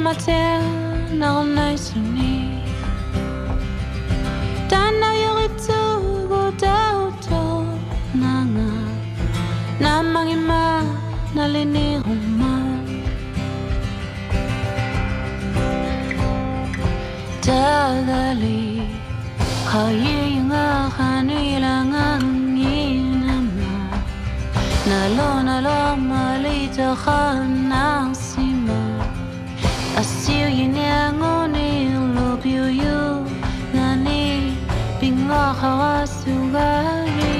matin on naisuni Dana yoritu go dauto nanga Namangima nalini huma Dagali Hayinga hanilanga nginama Nalo malita khanasima Asir yinangoni lobyu yu Nani binga hawasugari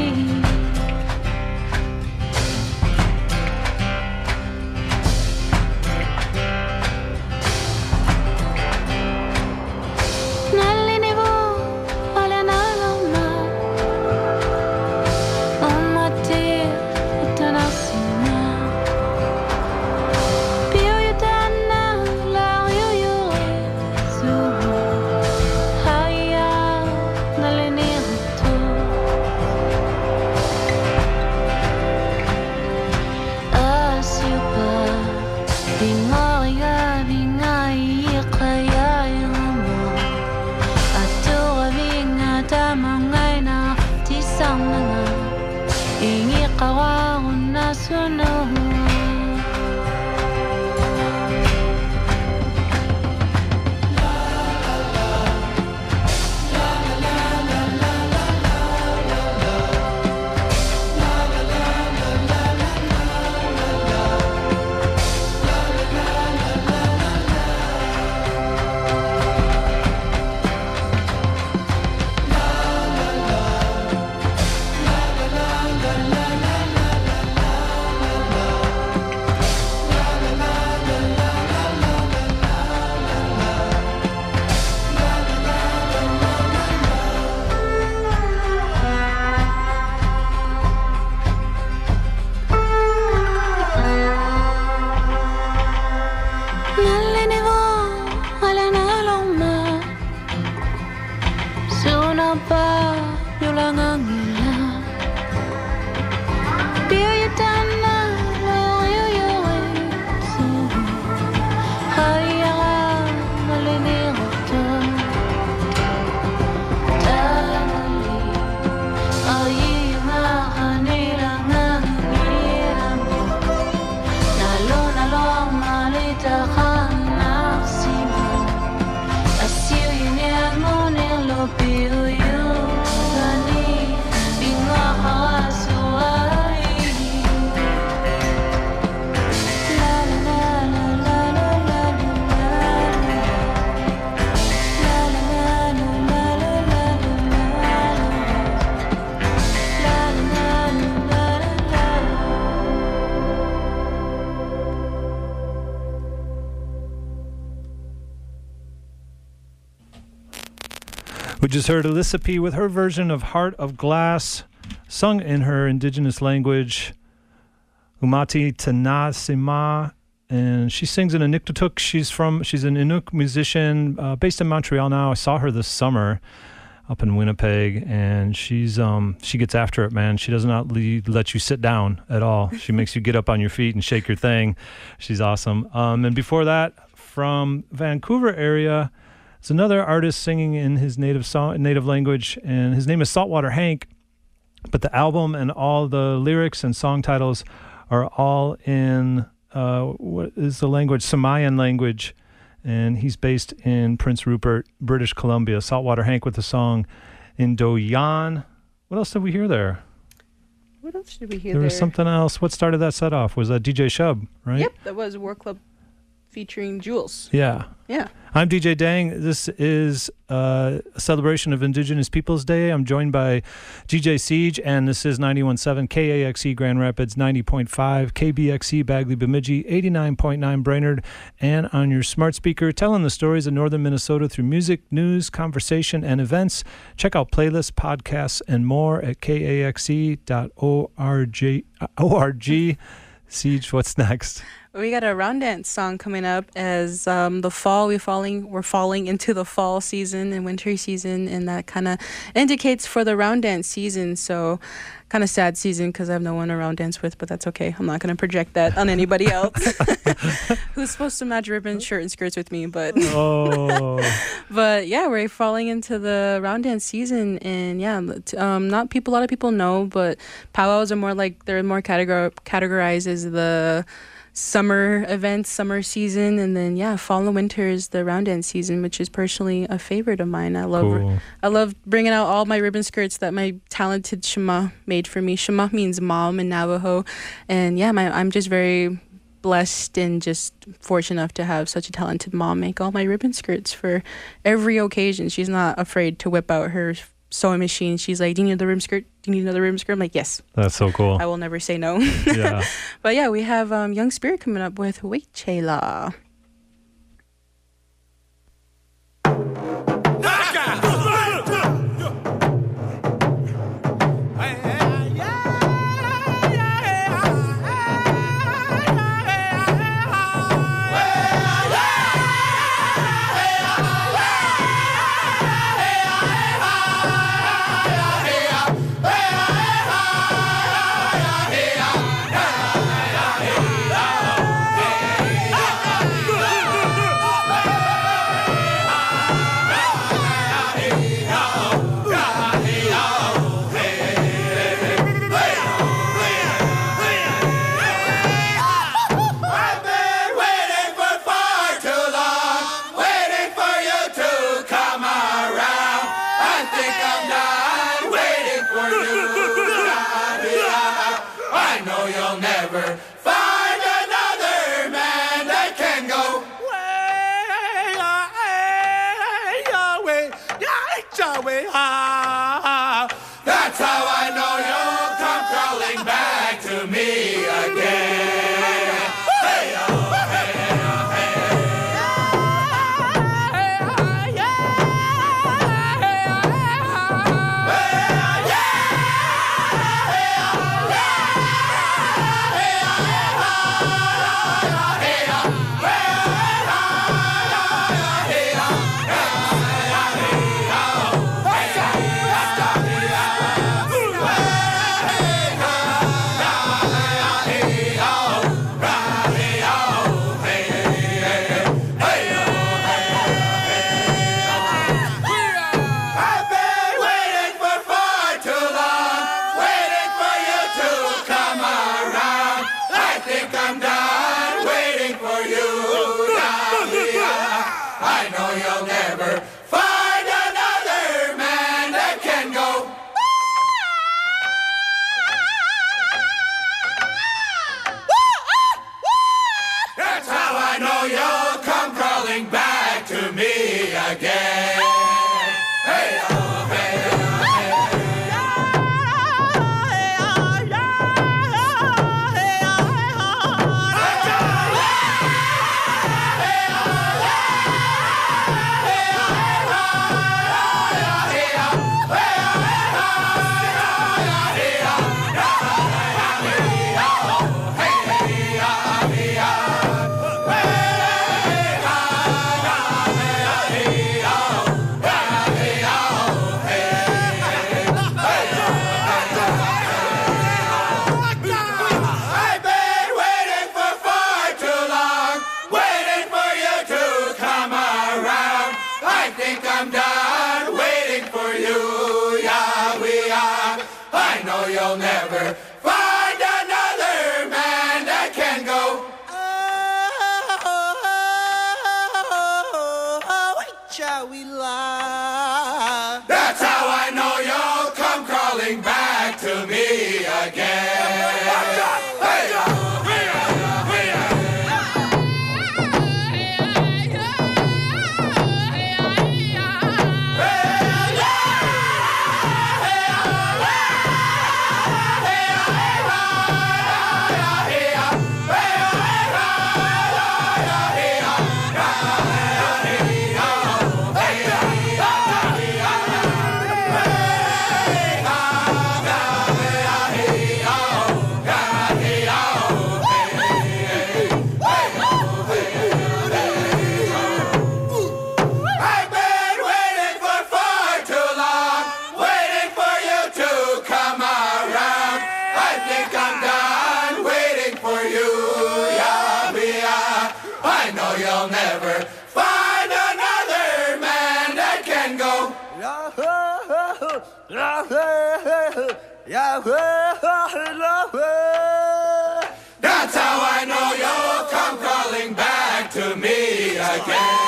We just heard Alyssa P. with her version of Heart of Glass, sung in her indigenous language, Umati Tanasima, and she sings in Inuktitut. She's an Inuk musician based in Montreal now. I saw her this summer up in Winnipeg, and she gets after it, man. She does not let you sit down at all. She makes you get up on your feet and shake your thing. She's awesome. And before that, from Vancouver area, it's another artist singing in his native language, and his name is Saltwater Hank. But the album and all the lyrics and song titles are all in what is the language? Samayan language, and he's based in Prince Rupert, British Columbia. Saltwater Hank with the song Indoyan. What else did we hear there? What else did we hear there? There was something else. What started that set off? Was that DJ Shub, right? Yep, that was War Club featuring Jules. Yeah. Yeah. I'm DJ Dang. This is a celebration of Indigenous Peoples Day. I'm joined by DJ Siege, and this is 91.7 KAXE Grand Rapids, 90.5 KBXE Bagley Bemidji, 89.9 Brainerd, and on your smart speaker, telling the stories of northern Minnesota through music, news, conversation, and events. Check out playlists, podcasts, and more at kaxe.org. Siege, what's next? We got a round dance song coming up as the fall. We're falling into the fall season and winter season, and that kind of indicates for the round dance season. So kind of sad season because I have no one around dance with, but that's okay. I'm not going to project that on anybody else who's supposed to match ribbon, shirt, and skirts with me. But but yeah, we're falling into the round dance season, and yeah, not people. A lot of people know, but powwows are more like they're more categorized as the summer events, summer season, and then yeah, fall and winter is the round dance season, which is personally a favorite of mine. I love bringing out all my ribbon skirts that my talented Shema made for me. Shema means mom in Navajo, and yeah, I'm just very blessed and just fortunate enough to have such a talented mom make all my ribbon skirts for every occasion. She's not afraid to whip out her sewing machine. She's like, do you need another ribbon skirt? Do you need another ribbon skirt? I'm like, yes. That's so cool. I will never say no. Yeah. But yeah, we have Young Spirit coming up with Wait Chayla. That's how I know you'll come crawling back to me again. Hey, oh, hey, oh, I'll never find another man that can go. That's how I know you'll come crawling back to me again.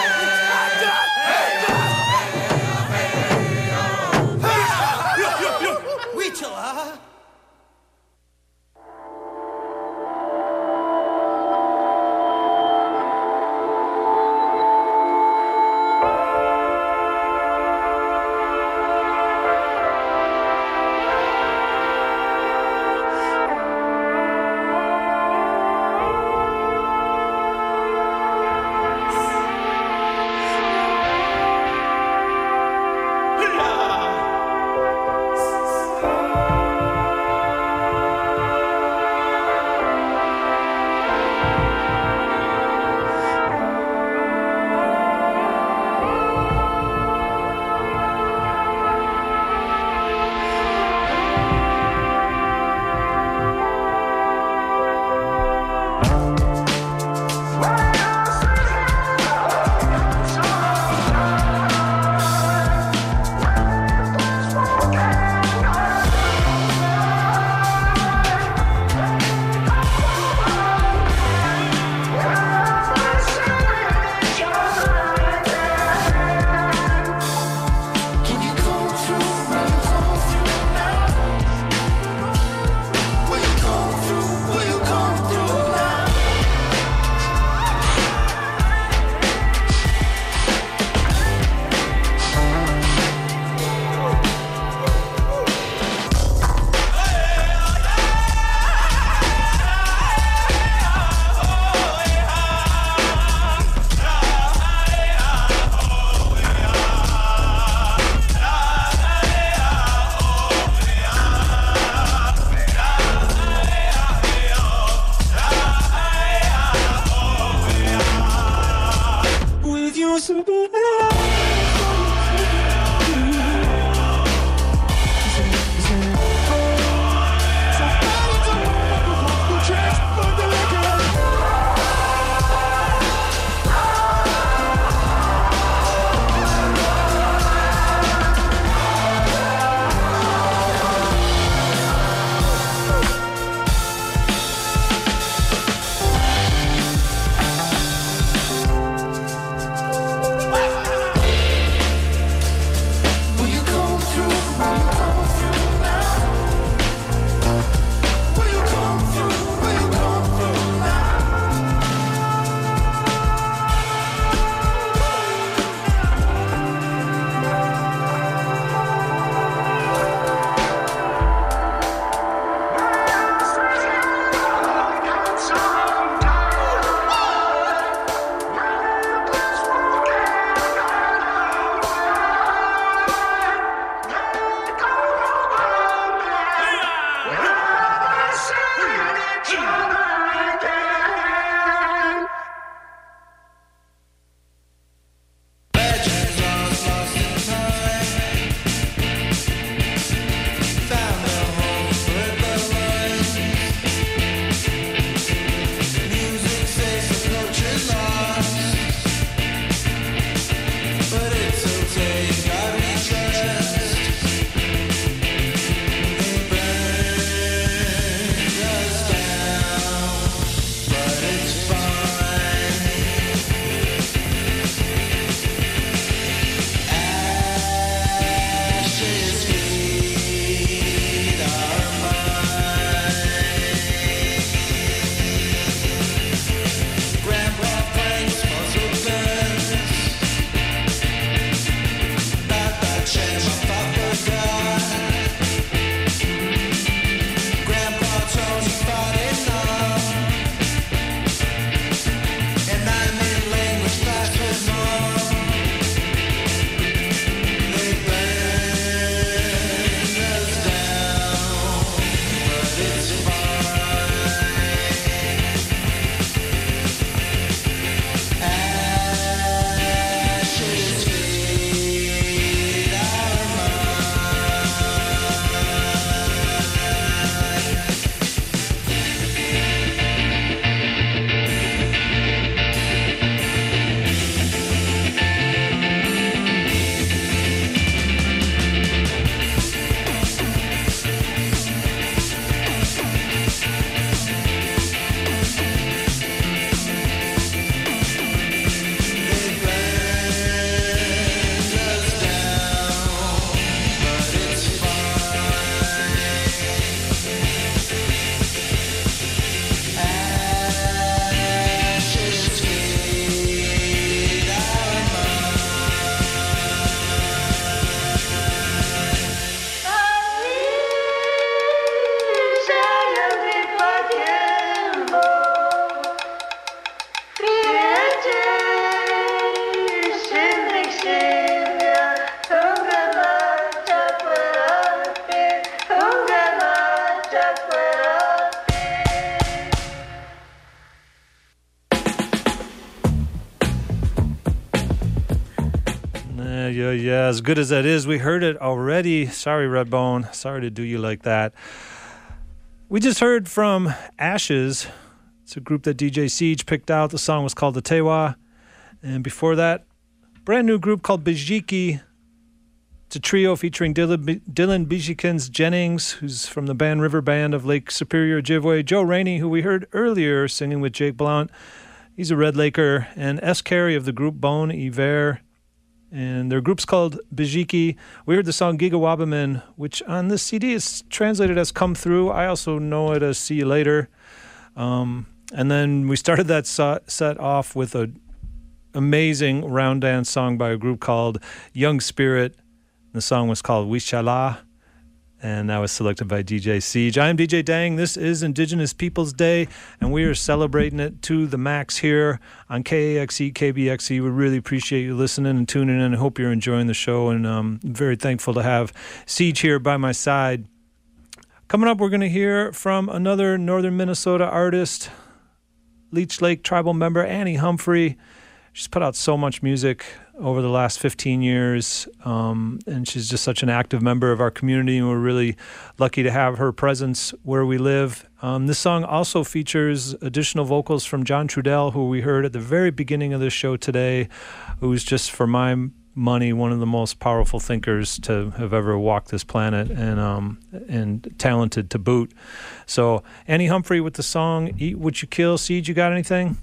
Yeah. As good as that is, we heard it already. Sorry, Redbone. Sorry to do you like that. We just heard from Ashes. It's a group that DJ Siege picked out. The song was called The Tewa. And before that, brand new group called Bijiki. It's a trio featuring Dylan Bijikins Jennings, who's from the band River Band of Lake Superior, Ojibwe. Joe Rainey, who we heard earlier singing with Jake Blount. He's a Red Laker. And S. Carey of the group Bon Iver. And their group's called Bijiki. We heard the song Giga Wabaman, which on this CD is translated as Come Through. I also know it as See You Later. And then we started that set off with an amazing round dance song by a group called Young Spirit. The song was called Wishala, and that was selected by DJ Siege. I am DJ Dang. This is Indigenous Peoples Day, and we are celebrating it to the max here on KAXE, KBXE. We really appreciate you listening and tuning in. I hope you're enjoying the show, and I'm very thankful to have Siege here by my side. Coming up, we're going to hear from another northern Minnesota artist, Leech Lake tribal member Annie Humphrey. She's put out so much music over the last 15 years, and she's just such an active member of our community, and we're really lucky to have her presence where we live. This song also features additional vocals from John Trudell, who we heard at the very beginning of this show today, who's just, for my money, one of the most powerful thinkers to have ever walked this planet, and talented to boot. So Annie Humphrey with the song Eat What You Kill. Siege, you got anything?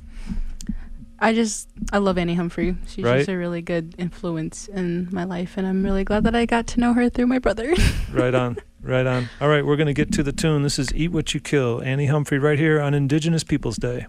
I love Annie Humphrey. She's just a really good influence in my life, and I'm really glad that I got to know her through my brother. Right on. All right, we're going to get to the tune. This is Eat What You Kill, Annie Humphrey, right here on Indigenous Peoples Day.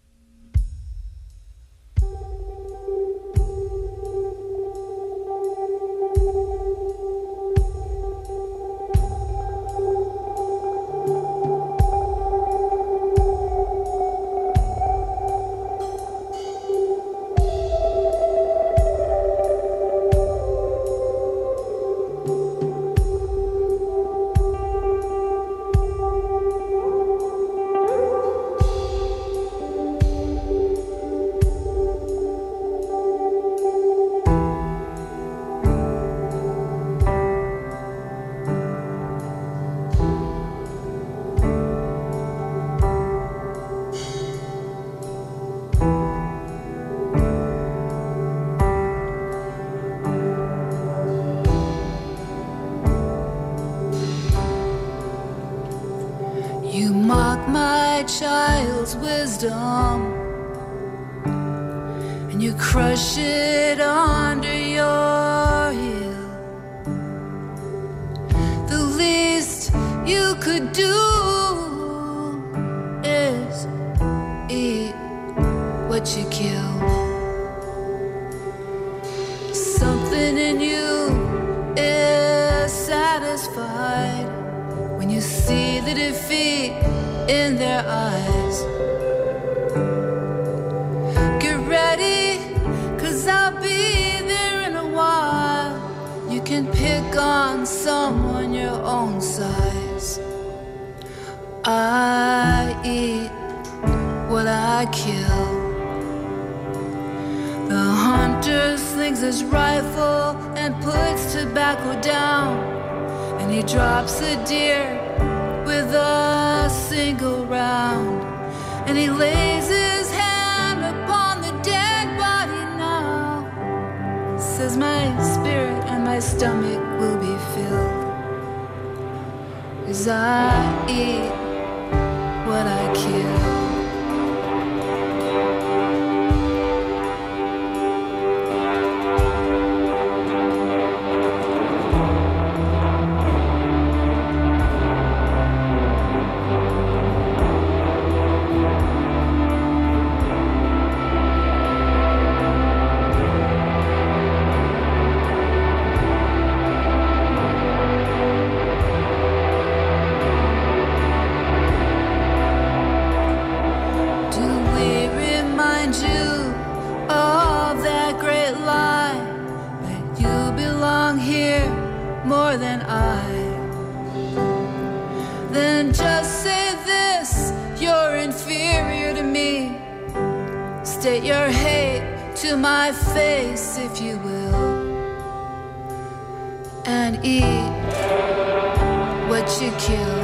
Child's wisdom, and you crush it under your heel. The least you could do is eat what you kill. Something in you is satisfied when you see the defeat in their eyes. Get ready, 'cause I'll be there in a while. You can pick on someone your own size. I eat what I kill. The hunter slings his rifle and puts tobacco down, and he drops a deer with a single round, and he lays his hand upon the dead body now. Says my spirit and my stomach will be filled, 'cause I eat what I kill. More than I, then just say this: you're inferior to me. State your hate to my face if you will. and eat what you kill.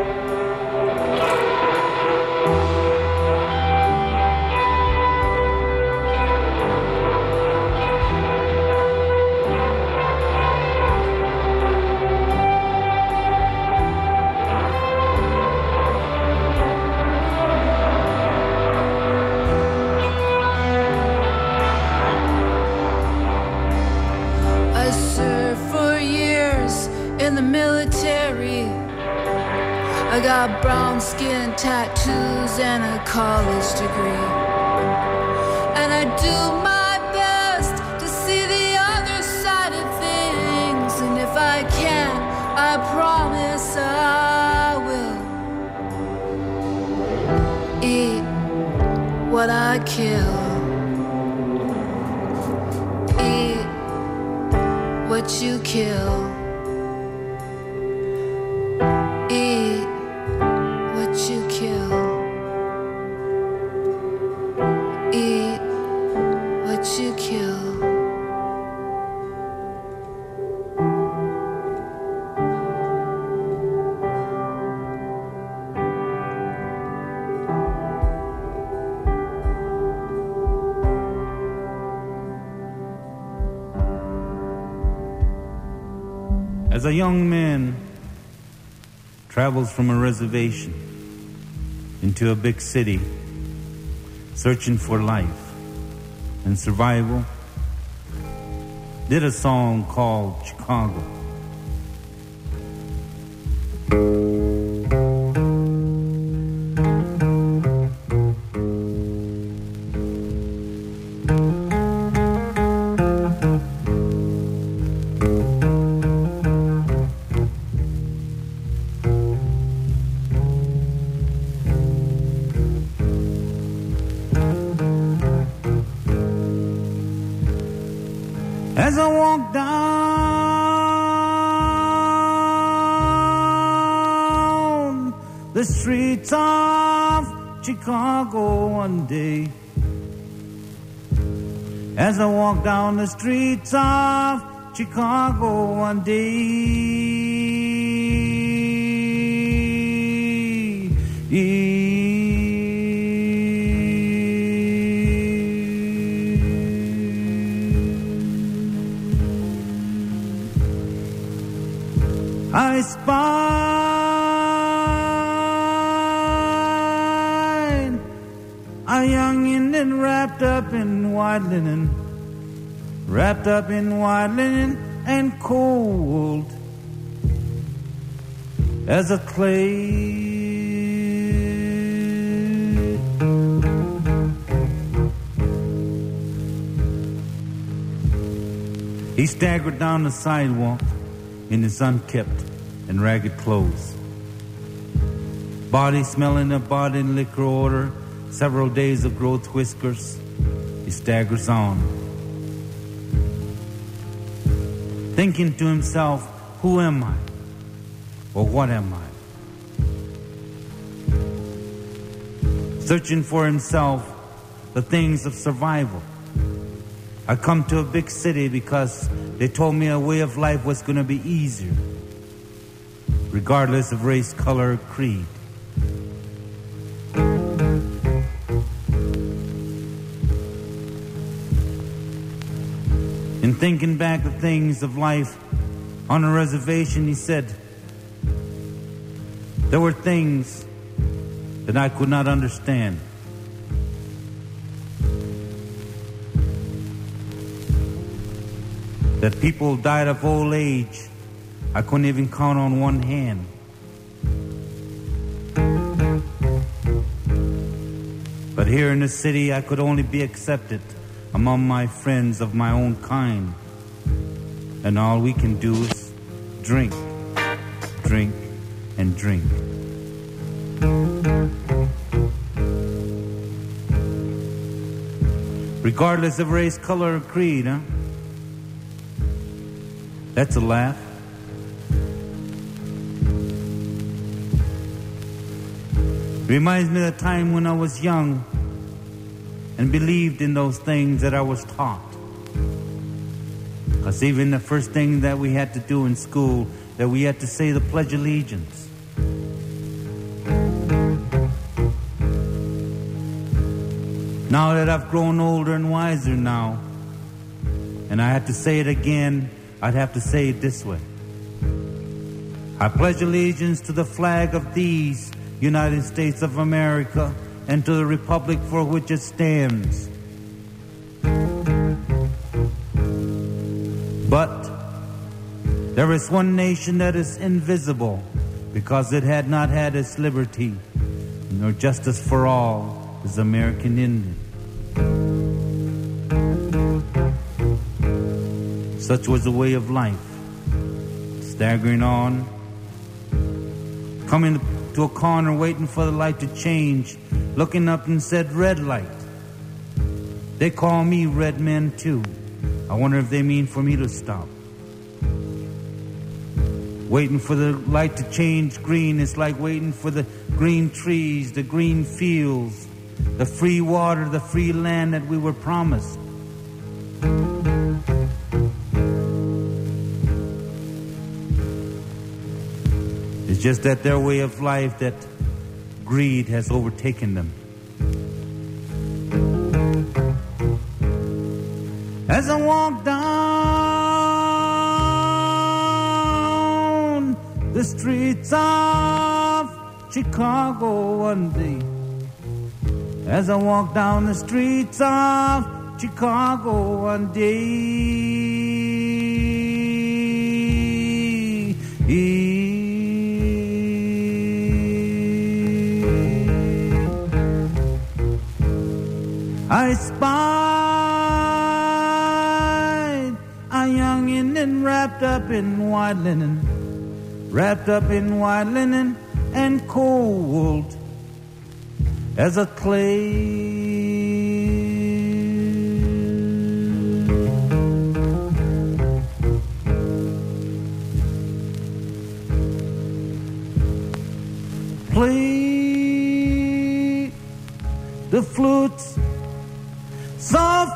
In the military, I got brown skin, tattoos, and a college degree. And I do my best to see the other side of things. And if I can, I promise I will eat what I kill. Eat what you kill. Eat what you kill. Eat what you kill. As a young man travels from a reservation into a big city, searching for life and survival, did a song called Chicago. As I walk down the streets of Chicago one day, as I walk down the streets of Chicago one day, I spied a young Indian wrapped up in white linen, wrapped up in white linen and cold as a clay. He staggered down the sidewalk in his unkempt and ragged clothes, body smelling of body liquor odor, several days of growth whiskers. He staggers on, thinking to himself, who am I? Or what am I? Searching for himself the things of survival. I come to a big city because they told me a way of life was going to be easier, regardless of race, color, or creed. In thinking back the things of life on a reservation, he said, there were things that I could not understand. That people died of old age, I couldn't even count on one hand. But here in the city, I could only be accepted among my friends of my own kind. And all we can do is drink, drink, and drink. Regardless of race, color, or creed, huh? That's a laugh. Reminds me of the time when I was young and believed in those things that I was taught. 'Cause even the first thing that we had to do in school, that we had to say the Pledge of Allegiance. Now that I've grown older and wiser now, and I had to say it again, I'd have to say it this way. I pledge allegiance to the flag of these United States of America and to the republic for which it stands. But there is one nation that is invisible because it had not had its liberty nor justice for all, is American Indian. Such was the way of life, staggering on, coming to a corner waiting for the light to change, looking up and said, red light. They call me red men too. I wonder if they mean for me to stop. Waiting for the light to change green is like waiting for the green trees, the green fields, the free water, the free land that we were promised. It's just that their way of life, that greed has overtaken them. As I walk down the streets of Chicago one day, as I walk down the streets of Chicago one day, I spied a young Indian wrapped up in white linen, wrapped up in white linen and cold as a clay. Play the flutes soft.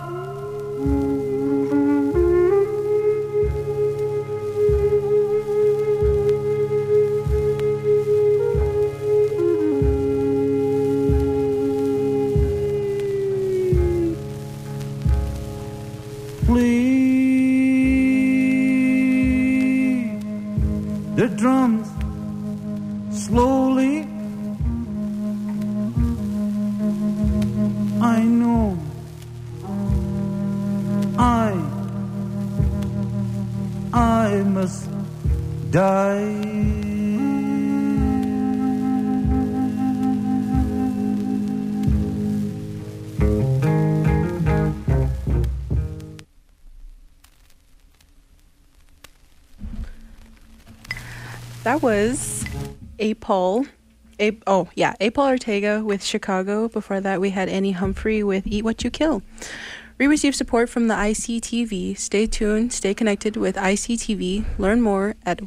Play the drums slowly. I know I must die. That was Apol Ortega with Chicago. Before that, we had Annie Humphrey with Eat What You Kill. We receive support from the ICTV. Stay tuned, stay connected with ICTV. Learn more at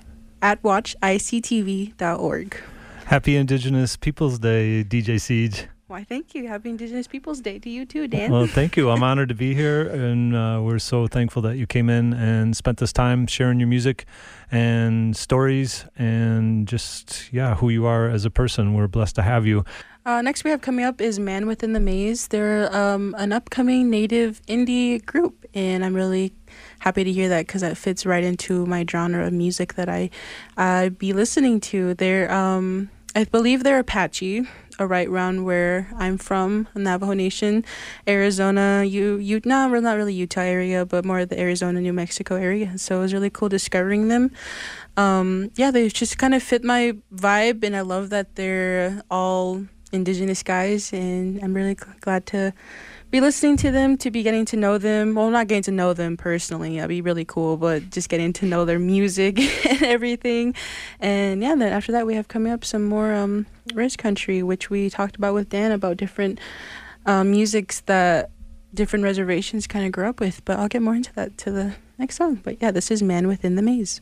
watchictv.org. Happy Indigenous Peoples Day, DJ Siege. Why, thank you. Happy Indigenous Peoples Day to you too, Dan. Well, thank you. I'm honored to be here, and we're so thankful that you came in and spent this time sharing your music and stories and just, who you are as a person. We're blessed to have you. Next we have coming up is Man Within the Maze. They're an upcoming native indie group, and I'm really happy to hear that because that fits right into my genre of music that I be listening to. They're, I believe they're Apache, right around where I'm from, Navajo Nation, Arizona, not really Utah area, but more the Arizona, New Mexico area. So it was really cool discovering them. They just kind of fit my vibe, and I love that they're all Indigenous guys, and I'm really glad to be listening to them, to be getting to know them. Well, not getting to know them personally, that'd be really cool, but just getting to know their music and everything. And then after that we have coming up some more Res Country, which we talked about with Dan about different musics that different reservations kind of grew up with, but I'll get more into that to the next song. But this is Man Within the Maze.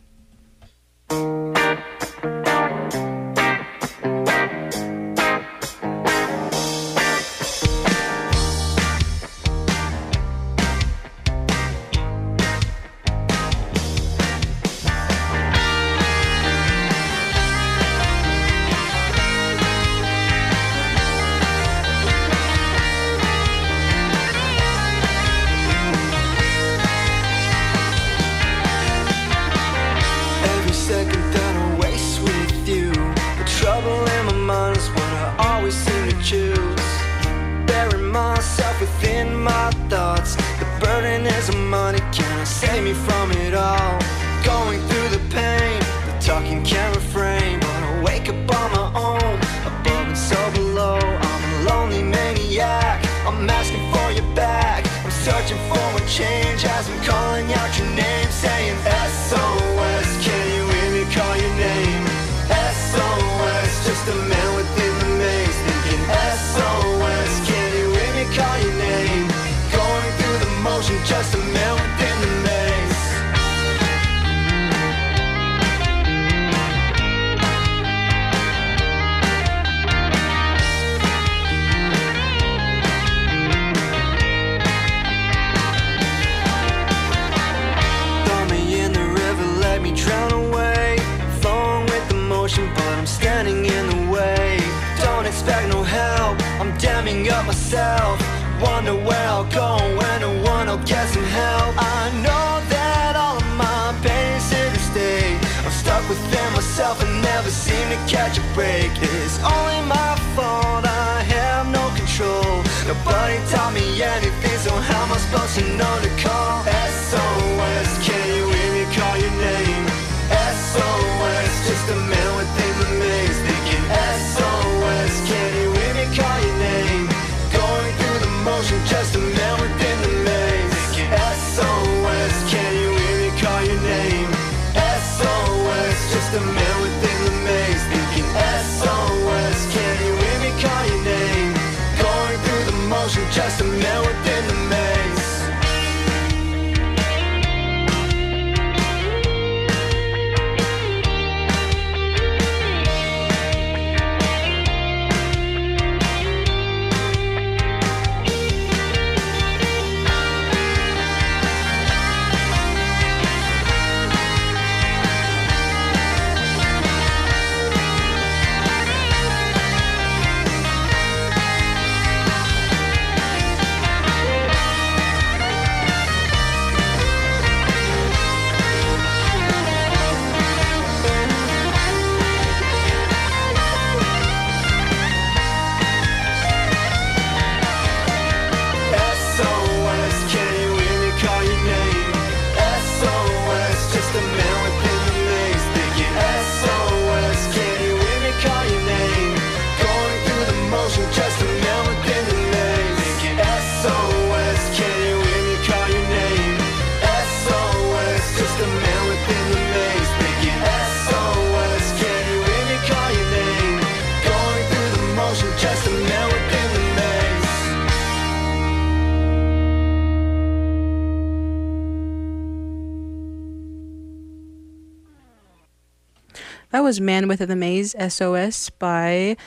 I'll go when no one will get some help. I know that all of my pain is here to stay. I'm stuck within myself and never seem to catch a break. It's only my fault, I have no control. Nobody taught me anything, so how am I supposed to know to call? SOS, can you hear me call your name? SOS, just a man within the maze. Thinking SOS, can you hear me call your name? Going through the motion, just a man within the maze. Thinking SOS, can you hear me call your name? SOS, just a man within the maze. Thinking SOS, can you hear me call your name? Going through the motion, just a man within the maze. That was Man Within the Maze, SOS by,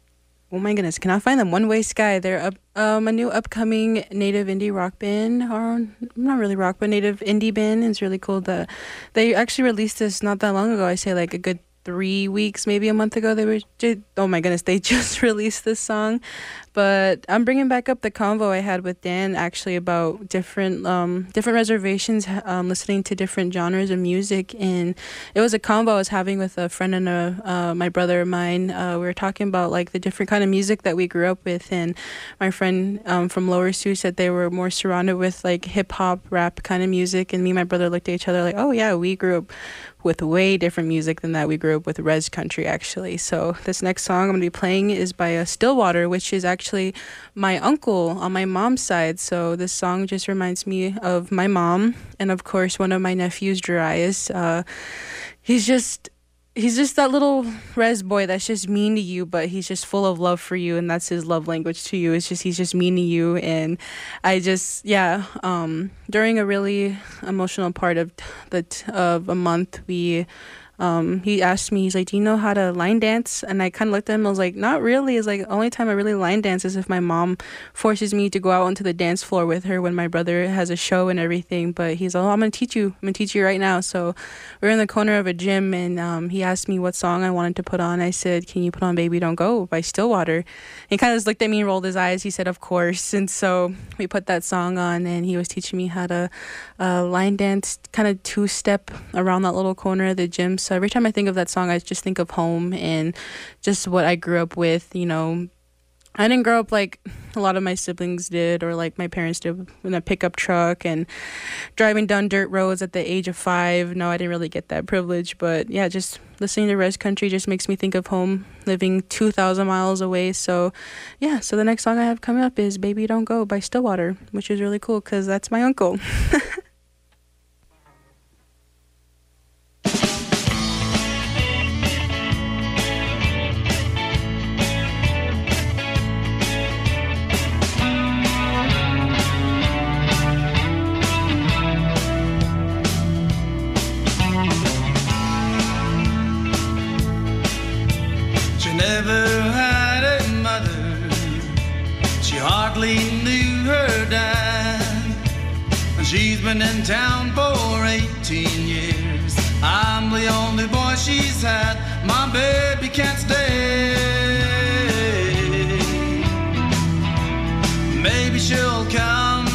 oh my goodness, cannot find them, One Way Sky. They're a new upcoming native indie rock band, or not really rock, but native indie band. It's really cool. They actually released this not that long ago. I say like a good 3 weeks, maybe a month ago. Oh my goodness, they just released this song. But I'm bringing back up the convo I had with Dan actually about different reservations, listening to different genres of music. And it was a convo I was having with a friend and my brother of mine. We were talking about like the different kind of music that we grew up with. And my friend from Lower Sioux said they were more surrounded with like hip hop, rap kind of music. And me and my brother looked at each other like, oh yeah, we grew up with way different music than that. We grew up with res country actually. So this next song I'm going to be playing is by Stillwater, which is actually my uncle on my mom's side. So this song just reminds me of my mom and of course one of my nephews, Darius. He's just that little res boy that's just mean to you, but he's just full of love for you, and that's his love language to you. It's just he's just mean to you. And I just during a really emotional part of a month, he asked me, he's like, do you know how to line dance? And I kind of looked at him, I was like, not really. It's like, the only time I really line dance is if my mom forces me to go out onto the dance floor with her when my brother has a show and everything. But he's like, oh, I'm going to teach you right now. So we're in the corner of a gym, and he asked me what song I wanted to put on. I said, can you put on Baby Don't Go by Stillwater? And he kind of just looked at me and rolled his eyes. He said, of course. And so we put that song on, and he was teaching me how to line dance, kind of two-step around that little corner of the gym. So every time I think of that song, I just think of home and just what I grew up with. You know, I didn't grow up like a lot of my siblings did, or like my parents did, in a pickup truck and driving down dirt roads at the age of 5. No, I didn't really get that privilege. But yeah, just listening to res country just makes me think of home, living 2,000 miles away. So yeah, so the next song I have coming up is Baby Don't Go by Stillwater, which is really cool because that's my uncle. Never had a mother, she hardly knew her dad. And she's been in town for 18 years. I'm the only boy she's had, my baby can't stay. Maybe she'll come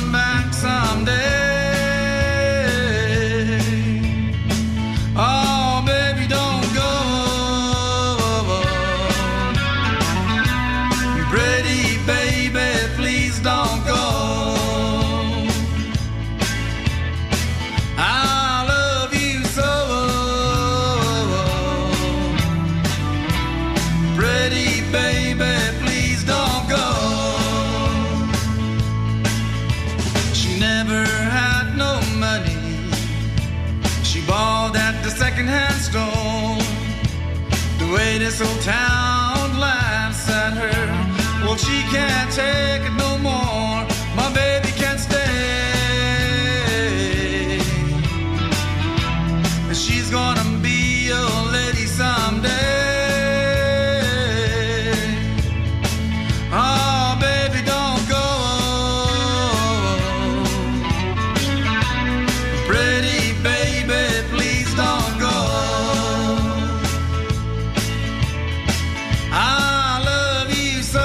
never had no money. She balled at the second-hand store. The way this old town laughs at her, well, she can't take it no more. My baby can't stay. And she's gonna be a lady someday. Oh, baby, don't go. Pretty baby, please don't go. I love you so.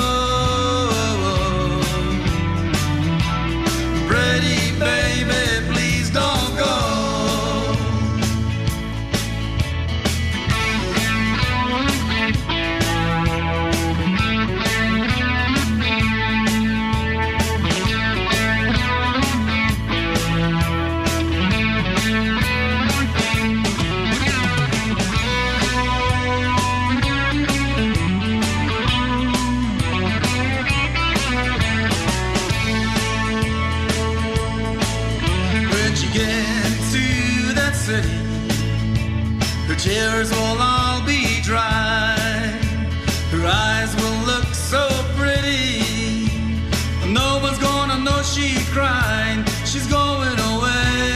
Pretty baby, please don't go. When she gets to that city, her tears will all be dry. Her eyes will look so pretty. No one's gonna know she cried. She's going away.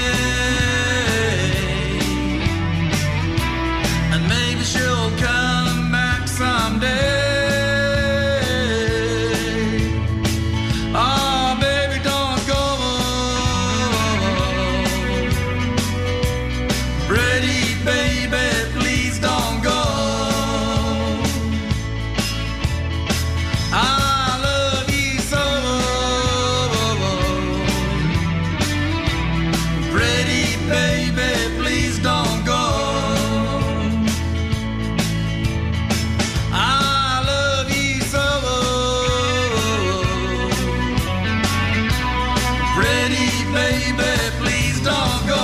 And maybe she'll come back someday. Oh, baby, don't go. Pretty baby, please don't go. I love you so. Pretty baby, please don't go. I love you so. Pretty baby, please don't go.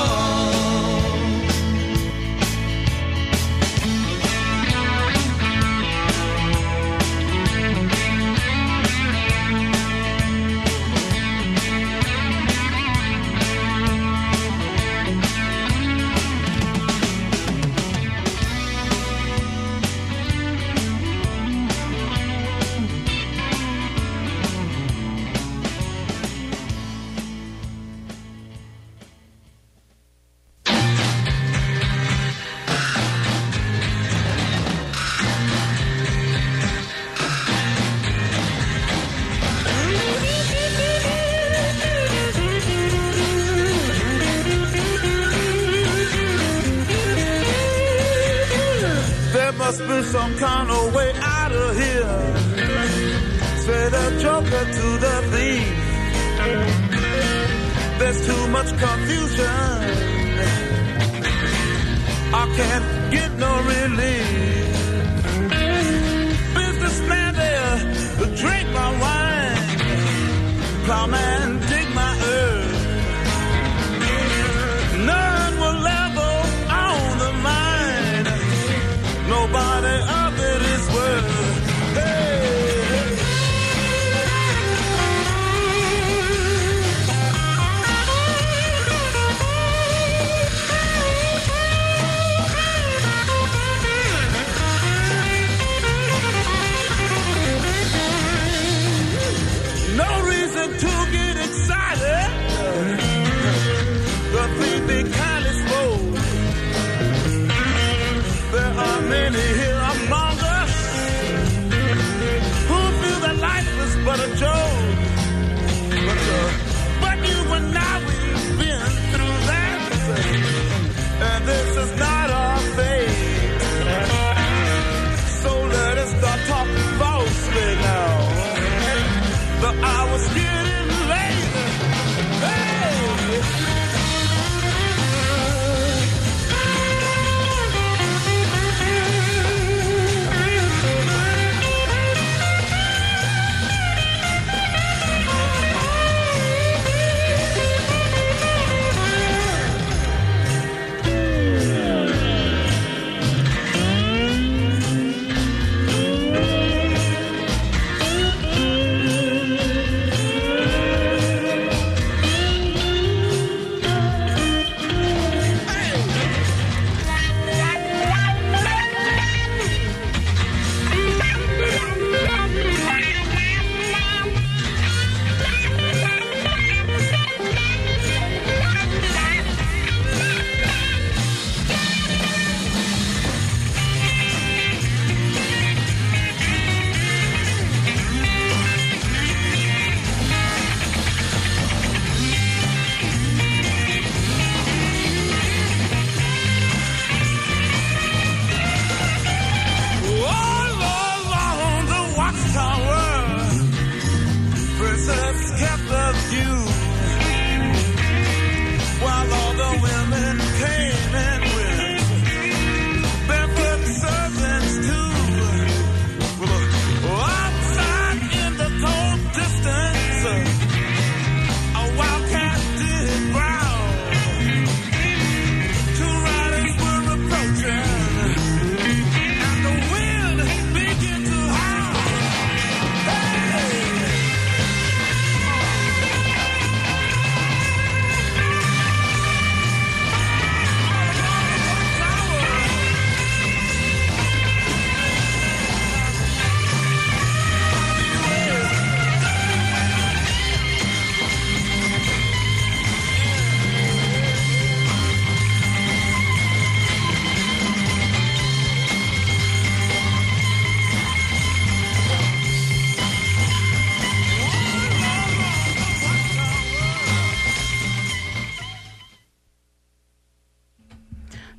There must be some kind of way out of here. Say the joker to the thief. There's too much confusion. I can't get no relief. Businessman there, drink my wine. Plowman, dig my earth. None will level on the mine. Nobody of it is worth. Hey, hey. No reason to get excited.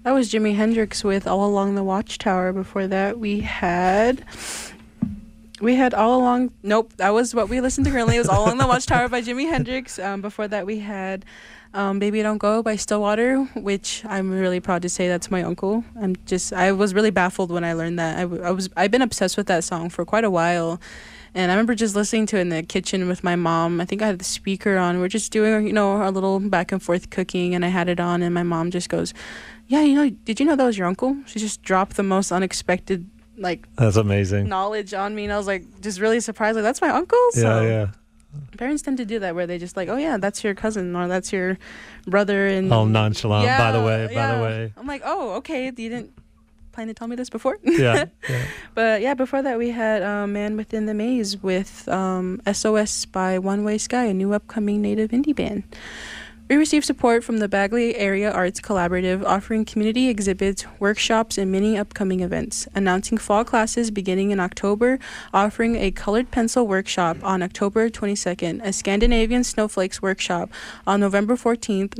That was Jimi Hendrix with All Along the Watchtower. Before that, we had All Along. Nope, that was what we listened to currently. It was All Along the Watchtower by Jimi Hendrix. Before that, we had Baby Don't Go by Stillwater, which I'm really proud to say that's my uncle. I was really baffled when I learned that. I've been obsessed with that song for quite a while. And I remember just listening to it in the kitchen with my mom. I think I had the speaker on. We're just doing, our little back and forth cooking, and I had it on, and my mom just goes, yeah, did you know that was your uncle? She just dropped the most unexpected, that's amazing, knowledge on me, and I was just really surprised. That's my uncle? So yeah. Parents tend to do that where they just oh yeah, that's your cousin or that's your brother, and all nonchalant. Yeah, by the way. I'm oh, okay. You didn't plan to tell me this before? Yeah. But yeah, before that we had Man Within the Maze with SOS by One Way Sky, a new upcoming native indie band. We received support from the Bagley Area Arts Collaborative, offering community exhibits, workshops, and many upcoming events, announcing fall classes beginning in October, offering a colored pencil workshop on October 22nd, a Scandinavian snowflakes workshop on November 14th, and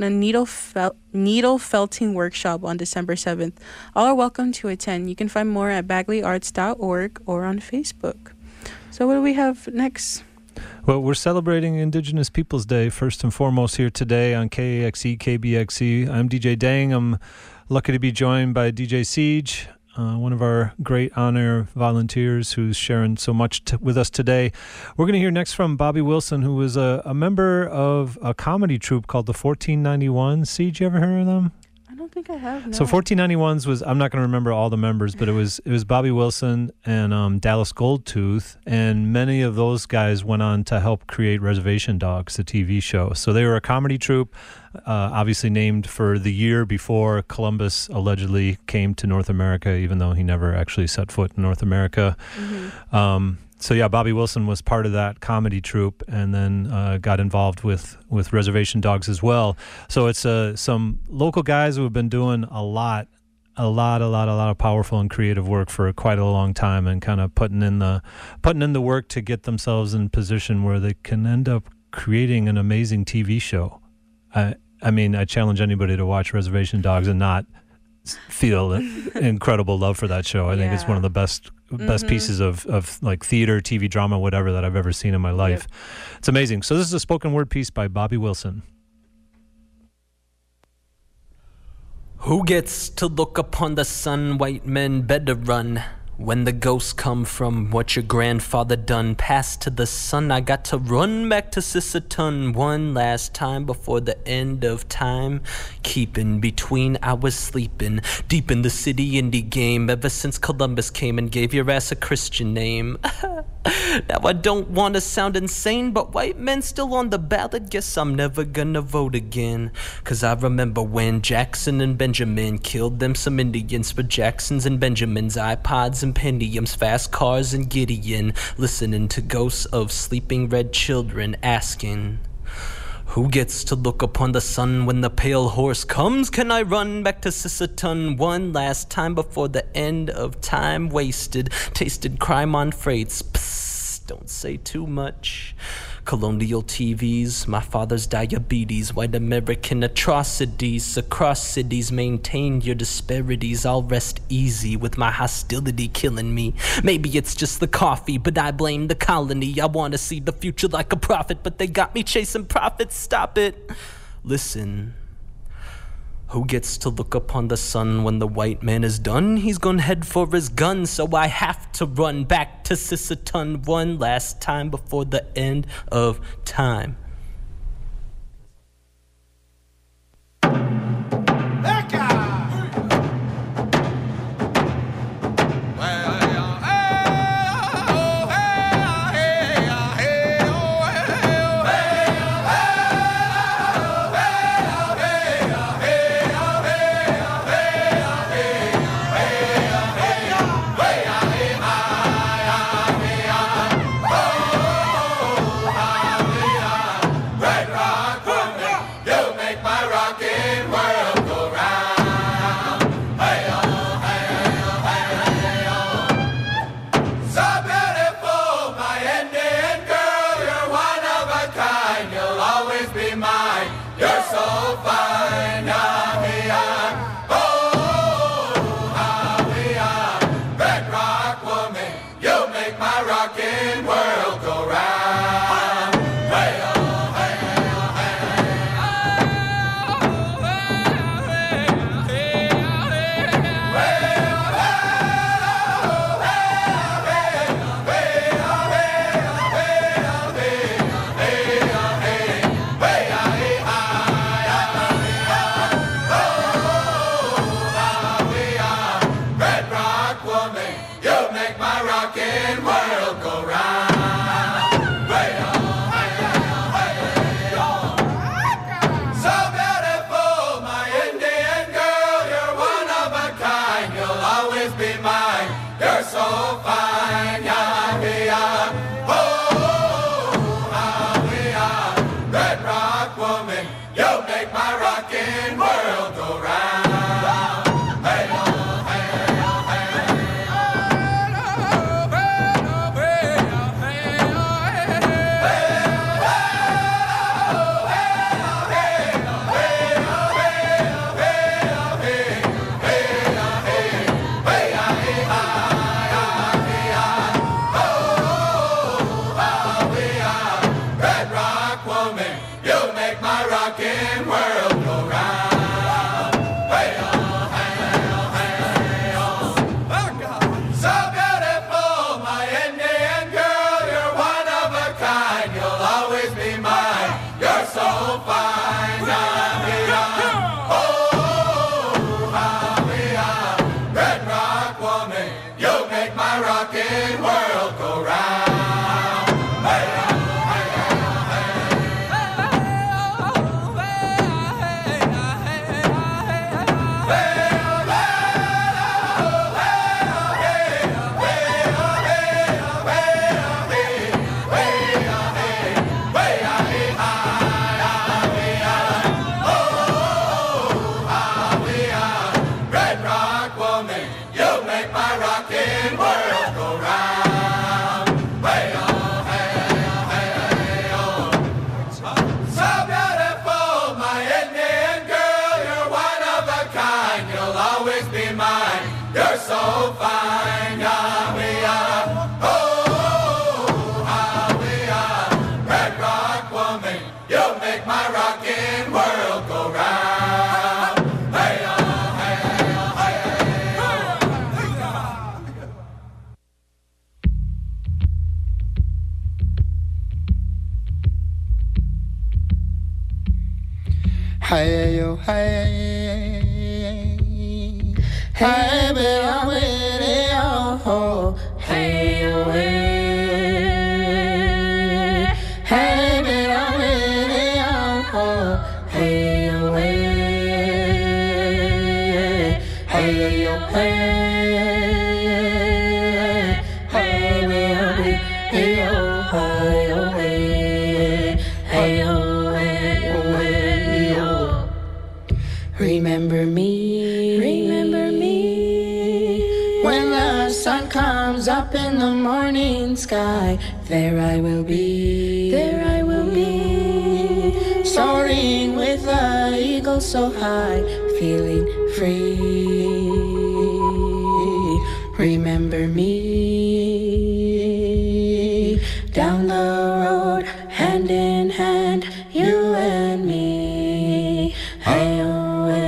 a needle felting workshop on December 7th. All are welcome to attend. You can find more at bagleyarts.org or on Facebook. So what do we have next? Well, we're celebrating Indigenous Peoples Day first and foremost here today on KAXE, KBXE. I'm DJ Dang. I'm lucky to be joined by DJ Siege, one of our great on-air volunteers who's sharing so much with us today. We're going to hear next from Bobby Wilson, who was a member of a comedy troupe called the 1491. Siege, you ever heard of them? I don't think I have, no. So 1491's was, I'm not going to remember all the members, but it was Bobby Wilson and Dallas Goldtooth, and many of those guys went on to help create Reservation Dogs, the TV show. So they were a comedy troupe, obviously named for the year before Columbus allegedly came to North America, even though he never actually set foot in North America. Mm-hmm. So yeah, Bobby Wilson was part of that comedy troupe, and then got involved with Reservation Dogs as well. So it's some local guys who have been doing a lot of powerful and creative work for quite a long time, and kind of putting in the work to get themselves in position where they can end up creating an amazing TV show. I mean, I challenge anybody to watch Reservation Dogs and not feel incredible love for that show. I think it's one of the best pieces of theater, TV drama, whatever that I've ever seen in my life. Yep. It's amazing. So this is a spoken word piece by Bobby Wilson. Who gets to look upon the sun? White men better run. When the ghosts come from what your grandfather done, pass to the sun. I got to run back to Sisseton one last time before the end of time. Keeping between, I was sleeping deep in the city indie game ever since Columbus came and gave your ass a Christian name. Now I don't want to sound insane, but white men still on the ballot. Guess I'm never gonna vote again. Cause I remember when Jackson and Benjamin killed them some Indians for Jacksons and Benjamins, iPods and Pentiums, fast cars and Gideon, listening to ghosts of sleeping red children asking, who gets to look upon the sun when the pale horse comes? Can I run back to Sisseton one last time before the end of time? Wasted, tasted crime on freights. Psst, don't say too much. Colonial TVs, my father's diabetes, white American atrocities across cities, maintain your disparities. I'll rest easy with my hostility killing me. Maybe it's just the coffee, but I blame the colony. I want to see the future like a prophet, but they got me chasing profits. Stop it. Listen. Who gets to look upon the sun when the white man is done? He's gonna head for his gun, so I have to run back to Sisseton one last time before the end of time. You make my rockin' world go round. Hey yo, hey, hey, baby, I'm with it, oh, hey yo, hey, hey, baby, I'm with it, oh, hey yo, hey, hey yo, hey, hey, baby, I'm with it, oh, hey yo, hey, hey yo. Remember me, when the sun comes up in the morning sky, there I will be, soaring with the eagle so high, feeling free. Remember me, down the road, hand in hand, you and me, hey-oh.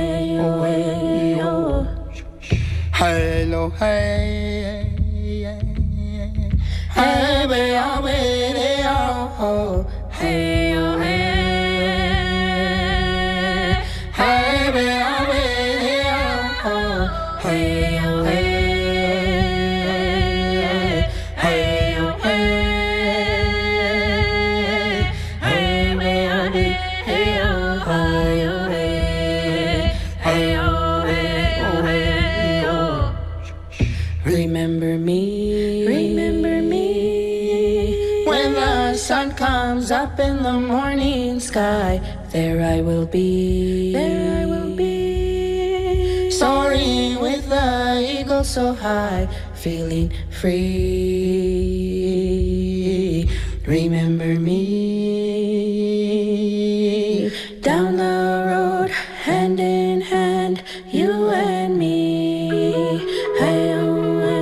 Hello, hey, hey, baby, I'm with it, oh, hey, oh, hey, hey, baby, I'm with it, oh, hey, oh, hey, hey, oh, hey, hey, baby, I'm with it, oh, hey, oh, hey, oh. Remember me, when the sun comes up in the morning sky, there I will be, soaring with the eagle so high, feeling free. Remember me, down the road, hand in hand, you and me, hey-oh.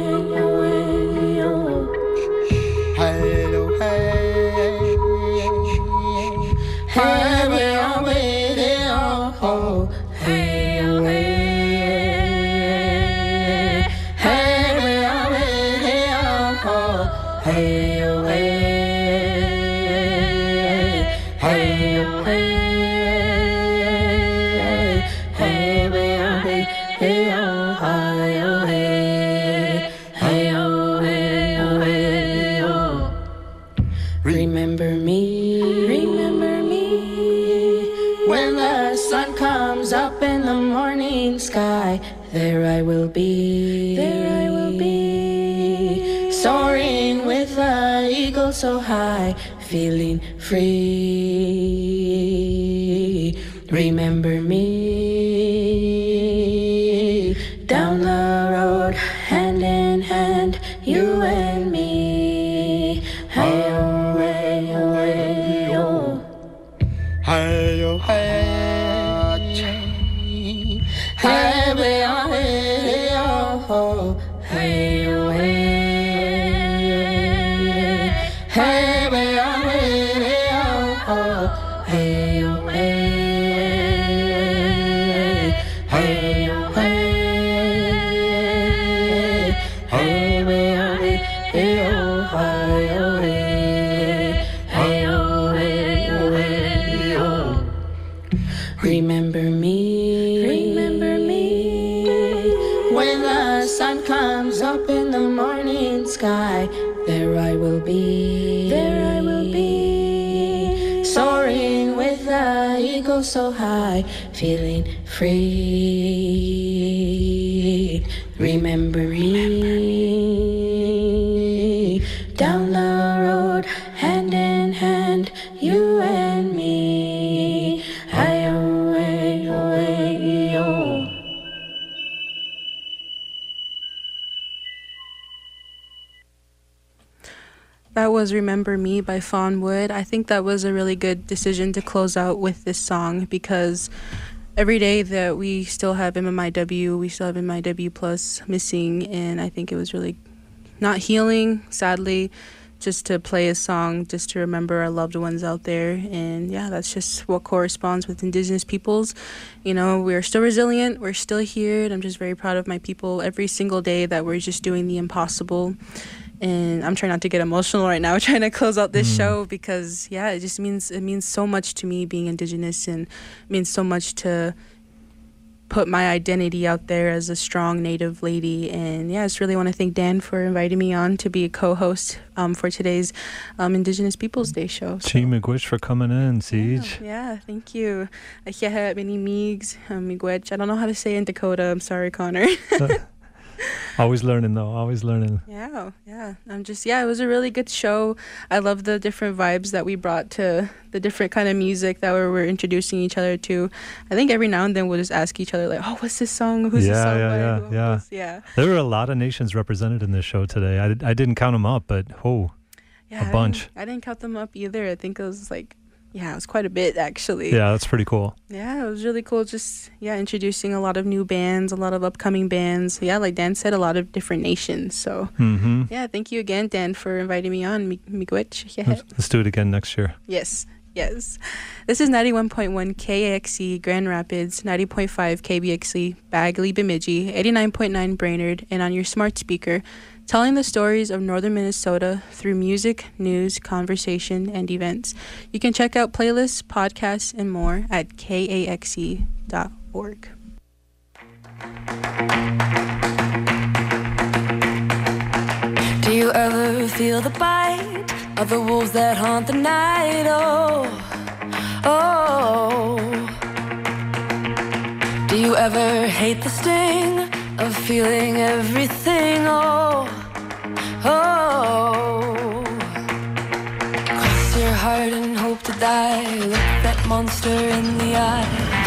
Remember me, when the sun comes up in the morning sky, there I will be, soaring with the eagle so high, feeling free. remember me. Down the road, hand in hand, you and me. Hey-oh, hey-oh, hey-oh. Hey-oh, hey-oh. Hey-oh, hey-oh. Hey-oh, hey. Hey-oh, hey-oh. Hey-oh, hey. Hey-oh, hey. Hey-oh, hey-oh, hey-oh, hey-oh. Remember me, when the sun comes up in the morning sky. There I will be, soaring with the eagle so high, feeling free. Remember me, down the road, hand in hand, you and me. Hi-yo, hey-yo, hey-yo. That was Remember Me by Fawn Wood. I think that was a really good decision to close out with this song, because every day that we still have MMIW, we still have MMIW Plus missing, and I think it was really not healing, sadly, just to play a song, just to remember our loved ones out there. And yeah, that's just what corresponds with Indigenous peoples. You know, we're still resilient, we're still here, and I'm just very proud of my people every single day that we're just doing the impossible. And I'm trying not to get emotional right now trying to close out this show, because yeah, it just means so much to me being Indigenous, and it means so much to put my identity out there as a strong Native lady. And yeah, I just really want to thank Dan for inviting me on to be a co-host for today's Indigenous Peoples Day show. Chi Miigwech for coming in, Siege. Yeah, thank you. I don't know how to say it in Dakota. I'm sorry, Connor. Always learning, though. Always learning. Yeah. It was a really good show. I love the different vibes that we brought to the different kind of music that we're introducing each other to. I think every now and then we'll just ask each other, like, oh, what's this song? Who's this song by? Yeah. There were a lot of nations represented in this show today. I didn't count them up, but a bunch. I didn't count them up either. I think it was it was quite a bit, actually. Yeah, that's pretty cool. Yeah, it was really cool. Just, introducing a lot of new bands, a lot of upcoming bands. Yeah, like Dan said, a lot of different nations. So, yeah, thank you again, Dan, for inviting me on. Miigwech. Yeah. Let's do it again next year. Yes. This is 91.1 KAXE Grand Rapids, 90.5 KBXE Bagley Bemidji, 89.9 Brainerd, and on your smart speaker, telling the stories of northern Minnesota through music, news, conversation, and events. You can check out playlists, podcasts, and more at kaxe.org. Do you ever feel the bite of the wolves that haunt the night? Oh. Do you ever hate the sting of feeling everything? Oh. Cross your heart and hope to die. Look that monster in the eye.